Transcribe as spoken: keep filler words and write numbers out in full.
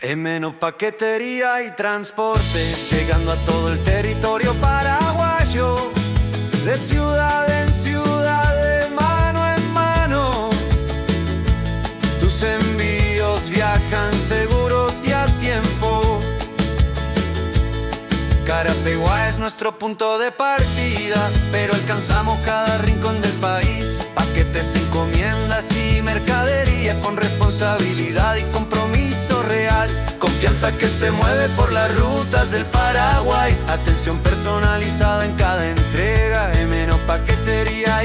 En menos paquetería y transporte, llegando a todo el territorio paraguayo, de ciudad en ciudad, de mano en mano. Tus envíos viajan seguros y a tiempo. Carapeguá es nuestro punto de partida, pero alcanzamos cada rincón del país. Paquetes, encomiendas y mercadería con responsabilidad y compromiso real. Confianza que se mueve por las rutas del Paraguay. Atención personalizada en cada entrega. En menos paquetería